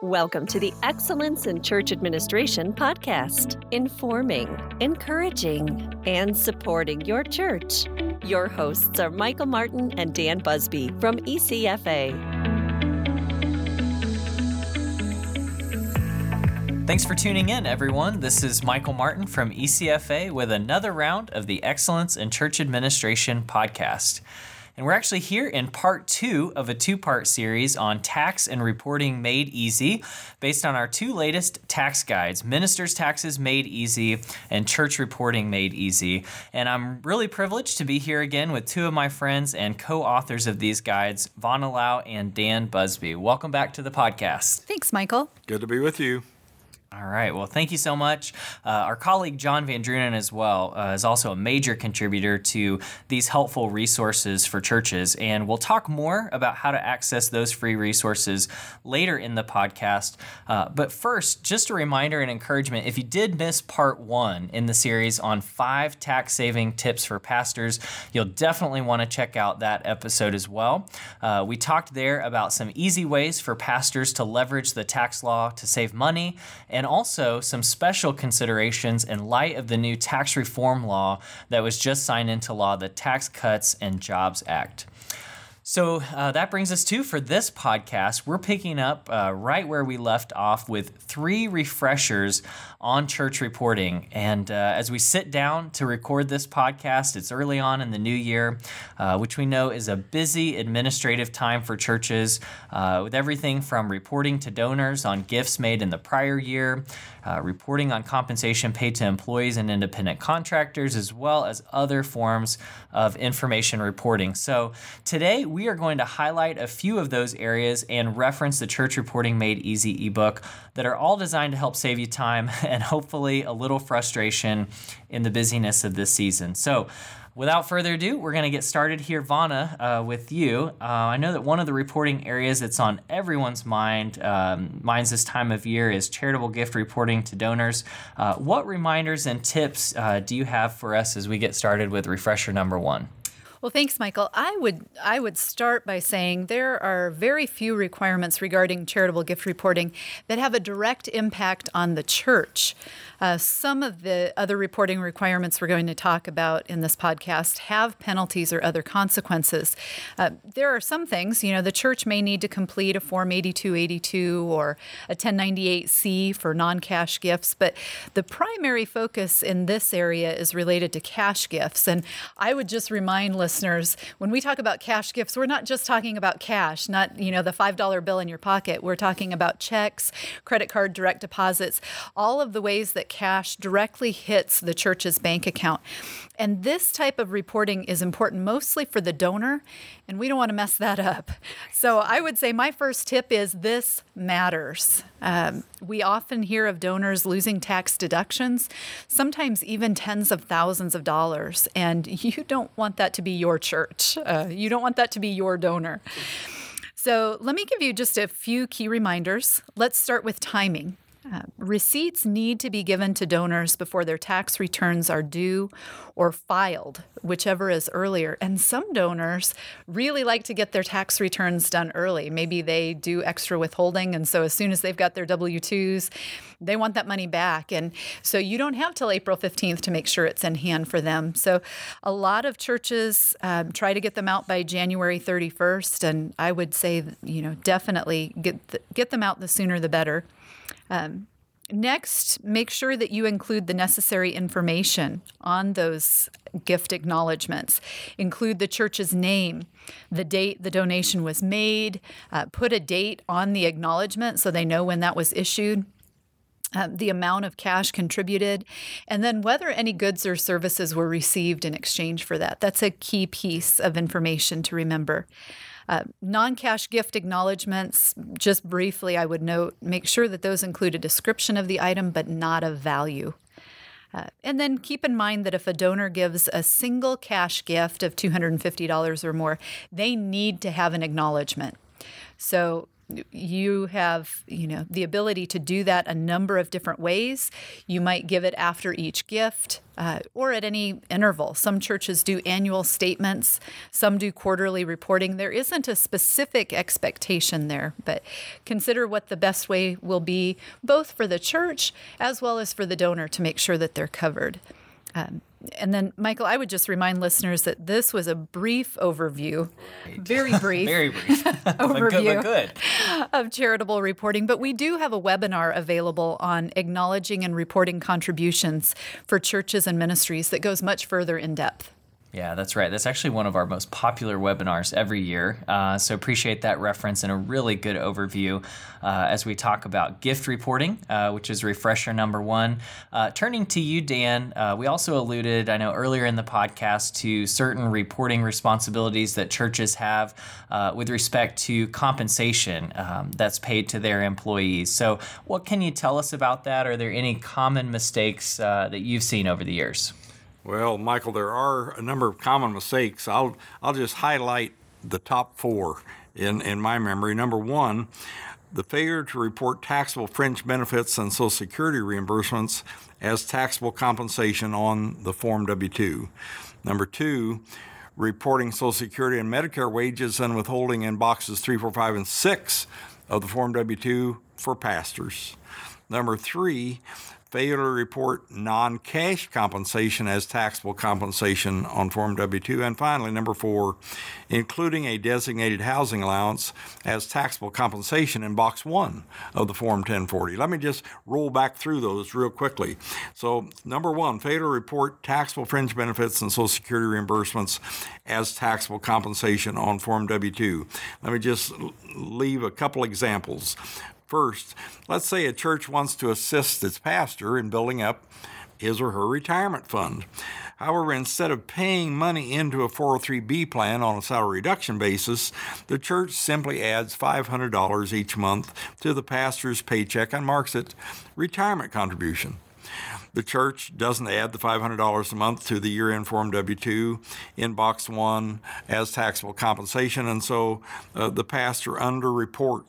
Welcome to the Excellence in Church Administration podcast, informing, encouraging, and supporting your church. Your hosts are Michael Martin and Dan Busby from ECFA. Thanks for tuning in, everyone. This is Michael Martin from ECFA with another round of the Excellence in Church Administration podcast. And we're actually here in part 2 of a 2-part series on tax and reporting made easy, based on our 2 latest tax guides, Ministers' Taxes Made Easy and Church Reporting Made Easy. And I'm really privileged to be here again with 2 of my friends and co-authors of these guides, Vonna Lau and Dan Busby. Welcome back to the podcast. Thanks, Michael. Good to be with you. All right. Well, thank you so much. Our colleague John Van Drunen as well is also a major contributor to these helpful resources for churches. And we'll talk more about how to access those free resources later in the podcast. But first, just a reminder and encouragement, if you did miss part 1 in the series on 5 tax-saving tips for pastors, you'll definitely want to check out that episode as well. We talked there about some easy ways for pastors to leverage the tax law to save money, and also some special considerations in light of the new tax reform law that was just signed into law, the Tax Cuts and Jobs Act. So that brings us to, for this podcast, we're picking up right where we left off with 3 refreshers on church reporting. And as we sit down to record this podcast, it's early on in the new year, which we know is a busy administrative time for churches, with everything from reporting to donors on gifts made in the prior year, reporting on compensation paid to employees and independent contractors, as well as other forms of information reporting. So today we are going to highlight a few of those areas and reference the Church Reporting Made Easy ebook that are all designed to help save you time and hopefully a little frustration in the busyness of this season. So without further ado, we're going to get started here, Vonna, with you. I know that one of the reporting areas that's on everyone's minds this time of year is charitable gift reporting to donors. What reminders and tips do you have for us as we get started with refresher number 1? Well, thanks, Michael. I would start by saying there are very few requirements regarding charitable gift reporting that have a direct impact on the church. Some of the other reporting requirements we're going to talk about in this podcast have penalties or other consequences. There are some things, the church may need to complete a Form 8282 or a 1098C for non-cash gifts, but the primary focus in this area is related to cash gifts. And I would just remind listeners, when we talk about cash gifts, we're not just talking about cash, not, the $5 bill in your pocket. We're talking about checks, credit card, direct deposits, all of the ways that cash directly hits the church's bank account. And this type of reporting is important mostly for the donor, and we don't want to mess that up. So I would say my first tip is this matters. We often hear of donors losing tax deductions, sometimes even tens of thousands of dollars, and you don't want that to be your church. You don't want that to be your donor. So let me give you just a few key reminders. Let's start with timing. Receipts need to be given to donors before their tax returns are due or filed, whichever is earlier. And some donors really like to get their tax returns done early. Maybe they do extra withholding, and so as soon as they've got their W-2s, they want that money back. And so you don't have till April 15th to make sure it's in hand for them. So a lot of churches try to get them out by January 31st, and I would say, definitely get them out the sooner the better. Next, make sure that you include the necessary information on those gift acknowledgments. Include the church's name, the date the donation was made, put a date on the acknowledgement so they know when that was issued, the amount of cash contributed, and then whether any goods or services were received in exchange for that. That's a key piece of information to remember. Non-cash gift acknowledgments, just briefly, I would note, make sure that those include a description of the item, but not of value. And then keep in mind that if a donor gives a single cash gift of $250 or more, they need to have an acknowledgement. So You have, the ability to do that a number of different ways. You might give it after each gift or at any interval. Some churches do annual statements. Some do quarterly reporting. There isn't a specific expectation there, but consider what the best way will be both for the church as well as for the donor to make sure that they're covered. And then, Michael, I would just remind listeners that this was a brief overview, very brief, overview but good. of charitable reporting. But we do have a webinar available on acknowledging and reporting contributions for churches and ministries that goes much further in depth. Yeah, that's right. That's actually one of our most popular webinars every year. So appreciate that reference and a really good overview as we talk about gift reporting, which is refresher number 1. Turning to you, Dan, we also alluded, I know, earlier in the podcast to certain reporting responsibilities that churches have with respect to compensation that's paid to their employees. So what can you tell us about that? Are there any common mistakes that you've seen over the years? Well, Michael, there are a number of common mistakes. I'll just highlight the top 4 in my memory. Number 1, the failure to report taxable fringe benefits and Social Security reimbursements as taxable compensation on the Form W-2. Number 2, reporting Social Security and Medicare wages and withholding in boxes 3, 4, 5, and 6 of the Form W-2 for pastors. Number 3, failure to report non-cash compensation as taxable compensation on Form W-2. And finally, number 4, including a designated housing allowance as taxable compensation in Box 1 of the Form 1040. Let me just roll back through those real quickly. So, number 1, failure to report taxable fringe benefits and Social Security reimbursements as taxable compensation on Form W-2. Let me just leave a couple examples. First, let's say a church wants to assist its pastor in building up his or her retirement fund. However, instead of paying money into a 403B plan on a salary reduction basis, the church simply adds $500 each month to the pastor's paycheck and marks it retirement contribution. The church doesn't add the $500 a month to the year-end Form W-2 in Box 1 as taxable compensation, and so the pastor underreports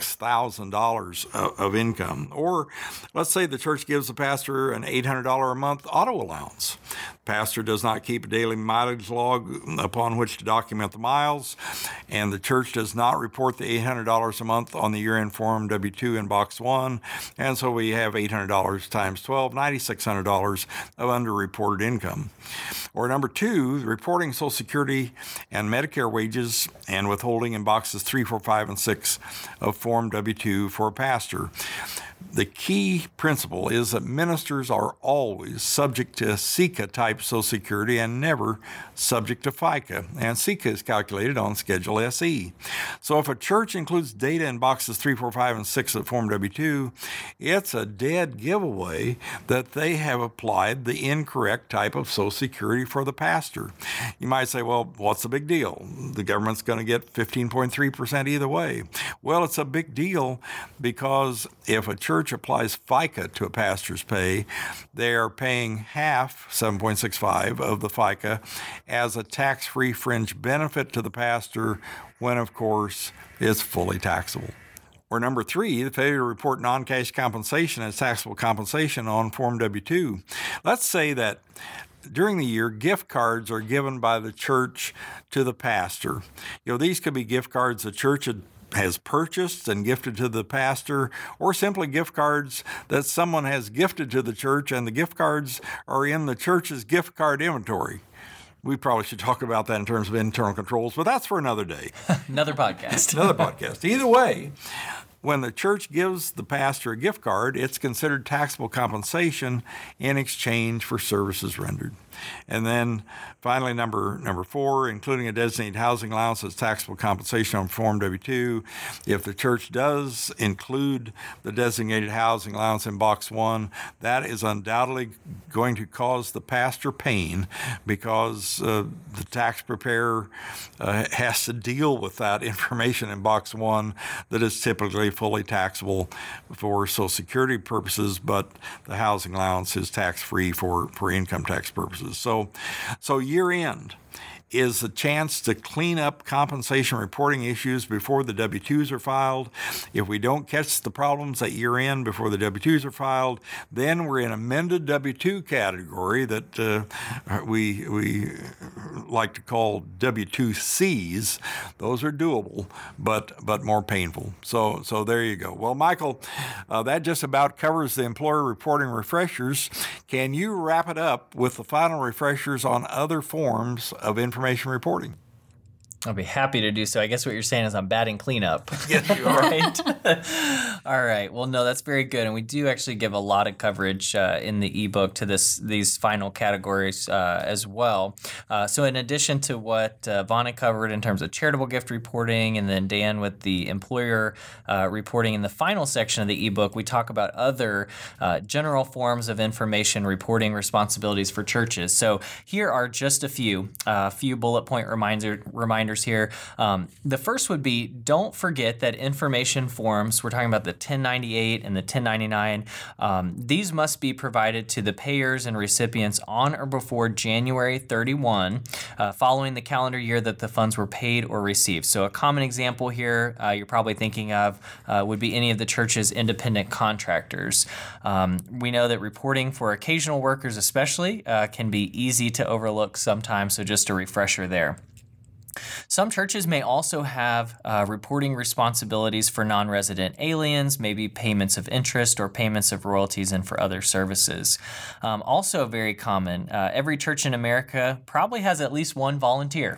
$6,000 of income. Or let's say the church gives the pastor an $800 a month auto allowance. The pastor does not keep a daily mileage log upon which to document the miles, and the church does not report the $800 a month on the year-end Form W-2 in Box 1, and so we have $800 times 12, $9,600 of underreported income. Or number 2, reporting Social Security and Medicare wages and withholding in boxes 3, 4, 5, and 6 of Form W-2 for a pastor. The key principle is that ministers are always subject to SECA-type Social Security and never subject to FICA, and SECA is calculated on Schedule SE. So if a church includes data in boxes 3, 4, 5, and 6 of Form W-2, it's a dead giveaway that they have applied the incorrect type of Social Security for the pastor. You might say, well, what's the big deal? The government's going to get 15.3% either way. Well, it's a big deal because if a church applies FICA to a pastor's pay, they are paying half, 7.65, of the FICA as a tax-free fringe benefit to the pastor when, of course, it's fully taxable. Or number 3, the failure to report non-cash compensation as taxable compensation on Form W-2. Let's say that during the year, gift cards are given by the church to the pastor. These could be gift cards the church has purchased and gifted to the pastor, or simply gift cards that someone has gifted to the church, and the gift cards are in the church's gift card inventory. We probably should talk about that in terms of internal controls, but that's for another day. Another podcast. Another podcast. Either way, when the church gives the pastor a gift card, it's considered taxable compensation in exchange for services rendered. And then finally, number 4, including a designated housing allowance as taxable compensation on Form W-2. If the church does include the designated housing allowance in Box 1, that is undoubtedly going to cause the pastor pain because the tax preparer has to deal with that information in Box 1 that is typically fully taxable for Social Security purposes, but the housing allowance is tax-free for income tax purposes. So year end, is a chance to clean up compensation reporting issues before the W-2s are filed. If we don't catch the problems at year end before the W-2s are filed, then we're in amended W-2 category that we like to call W-2Cs. Those are doable, but more painful. So there you go. Well, Michael, that just about covers the employer reporting refreshers. Can you wrap it up with the final refreshers on other forms of information reporting? I'll be happy to do so. I guess what you're saying is I'm batting cleanup. Yes, you are. Right? All right. Well, no, that's very good. And we do actually give a lot of coverage in the ebook to these final categories as well. So in addition to what Vonna covered in terms of charitable gift reporting, and then Dan with the employer reporting in the final section of the ebook, we talk about other general forms of information reporting responsibilities for churches. So here are just a few bullet point reminders here. The first would be, don't forget that information forms, we're talking about the 1098 and the 1099, these must be provided to the payers and recipients on or before January 31, following the calendar year that the funds were paid or received. So a common example here you're probably thinking of would be any of the church's independent contractors. We know that reporting for occasional workers especially can be easy to overlook sometimes, so just a refresher there. Some churches may also have reporting responsibilities for non-resident aliens, maybe payments of interest or payments of royalties and for other services. Also very common, every church in America probably has at least one volunteer.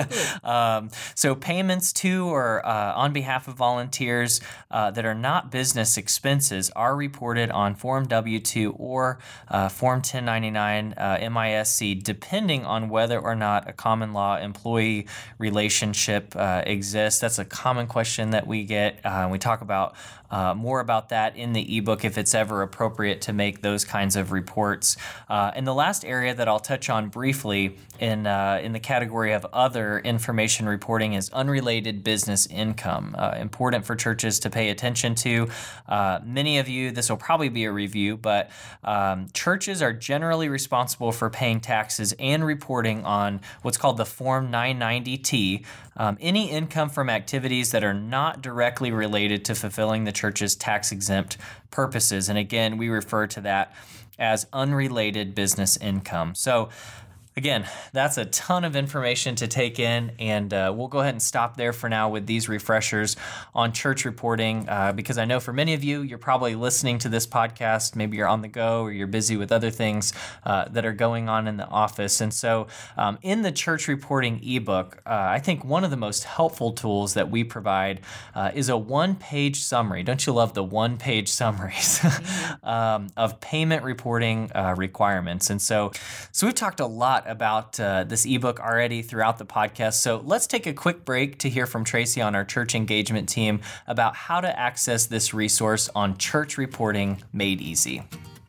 So payments to or on behalf of volunteers that are not business expenses are reported on Form W-2 or Form 1099 MISC, depending on whether or not a common law employee relationship exists. That's a common question that we get. We talk about more about that in the ebook if it's ever appropriate to make those kinds of reports. And the last area that I'll touch on briefly in the category of other information reporting is unrelated business income. Important for churches to pay attention to. Many of you, this will probably be a review, but churches are generally responsible for paying taxes and reporting on what's called the Form 990T, any income from activities that are not directly related to fulfilling the church's tax-exempt purposes. And again, we refer to that as unrelated business income. So again, that's a ton of information to take in, and we'll go ahead and stop there for now with these refreshers on church reporting, because I know for many of you, you're probably listening to this podcast, maybe you're on the go or you're busy with other things that are going on in the office. And so in the church reporting ebook, I think one of the most helpful tools that we provide is a one-page summary. Don't you love the one-page summaries of payment reporting requirements? And so we've talked a lot about this ebook already throughout the podcast. So let's take a quick break to hear from Tracy on our church engagement team about how to access this resource on church reporting made easy.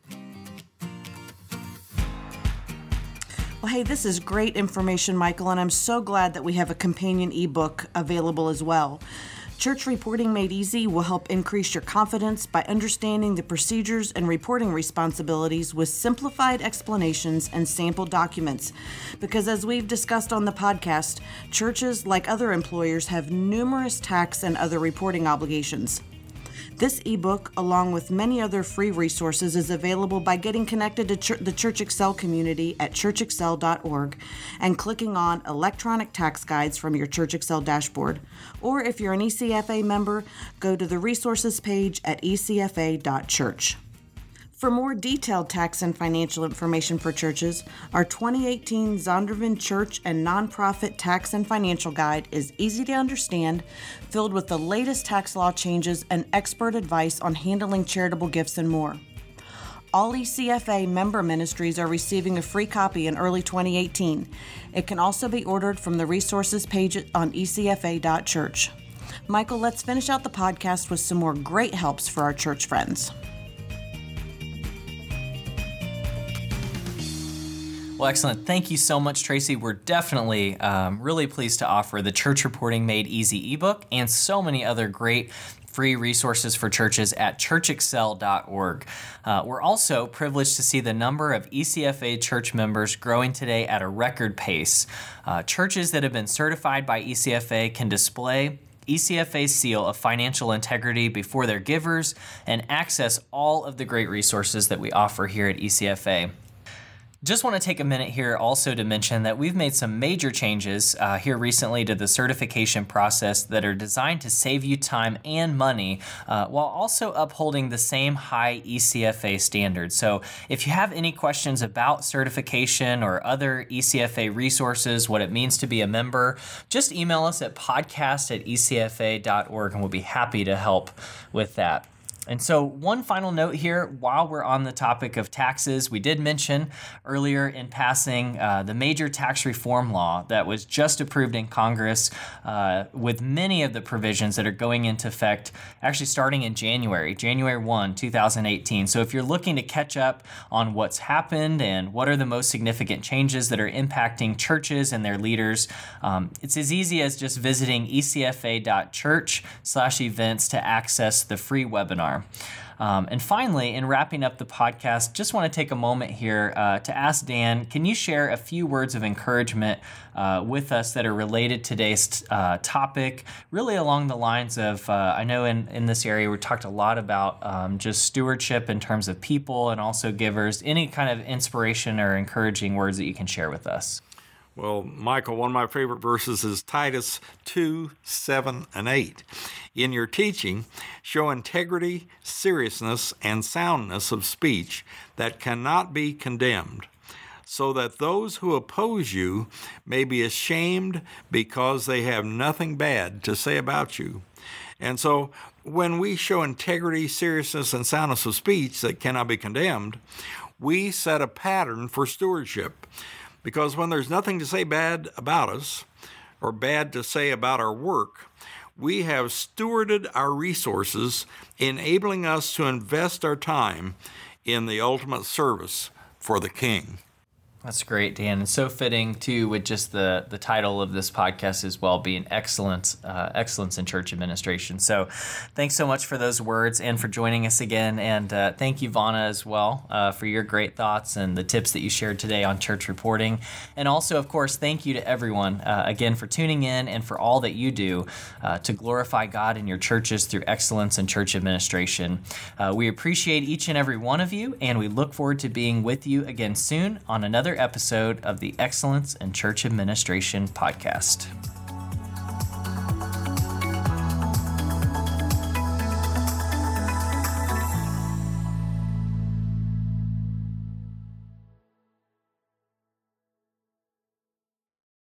Well, hey, this is great information, Michael, and I'm so glad that we have a companion ebook available as well. Church Reporting Made Easy will help increase your confidence by understanding the procedures and reporting responsibilities with simplified explanations and sample documents. Because as we've discussed on the podcast, churches, like other employers, have numerous tax and other reporting obligations. This ebook, along with many other free resources, is available by getting connected to the Church Excel community at churchexcel.org and clicking on Electronic Tax Guides from your Church Excel dashboard. Or if you're an ECFA member, go to the resources page at ecfa.church. For more detailed tax and financial information for churches, our 2018 Zondervan Church and Nonprofit Tax and Financial Guide is easy to understand, filled with the latest tax law changes and expert advice on handling charitable gifts and more. All ECFA member ministries are receiving a free copy in early 2018. It can also be ordered from the resources page on ecfa.church. Michael, let's finish out the podcast with some more great helps for our church friends. Well, excellent. Thank you so much, Tracy. We're definitely really pleased to offer the Church Reporting Made Easy ebook and so many other great free resources for churches at churchexcel.org. We're also privileged to see the number of ECFA church members growing today at a record pace. Churches that have been certified by ECFA can display ECFA's seal of financial integrity before their givers and access all of the great resources that we offer here at ECFA. Just want to take a minute here also to mention that we've made some major changes here recently to the certification process that are designed to save you time and money while also upholding the same high ECFA standards. So if you have any questions about certification or other ECFA resources, what it means to be a member, just email us at podcast@ecfa.org and we'll be happy to help with that. And so one final note here, while we're on the topic of taxes, we did mention earlier in passing the major tax reform law that was just approved in Congress with many of the provisions that are going into effect actually starting in January 1, 2018. So if you're looking to catch up on what's happened and what are the most significant changes that are impacting churches and their leaders, it's as easy as just visiting ecfa.church/events to access the free webinar. And finally, in wrapping up the podcast, just want to take a moment here to ask Dan, can you share a few words of encouragement with us that are related to today's topic, really along the lines of, I know in this area we talked a lot about just stewardship in terms of people and also givers. Any kind of inspiration or encouraging words that you can share with us? Well, Michael, one of my favorite verses is Titus 2, 7, and 8. In your teaching, show integrity, seriousness, and soundness of speech that cannot be condemned, so that those who oppose you may be ashamed because they have nothing bad to say about you. And so when we show integrity, seriousness, and soundness of speech that cannot be condemned, we set a pattern for stewardship. Because when there's nothing to say bad about us or bad to say about our work, we have stewarded our resources, enabling us to invest our time in the ultimate service for the King. That's great, Dan. And so fitting, too, with just the title of this podcast as well, being excellence in church administration. So thanks so much for those words and for joining us again. And thank you, Vonna, as well, for your great thoughts and the tips that you shared today on church reporting. And also, of course, thank you to everyone, again, for tuning in and for all that you do to glorify God in your churches through excellence in church administration. We appreciate each and every one of you, and we look forward to being with you again soon on another episode of the Excellence in Church Administration podcast.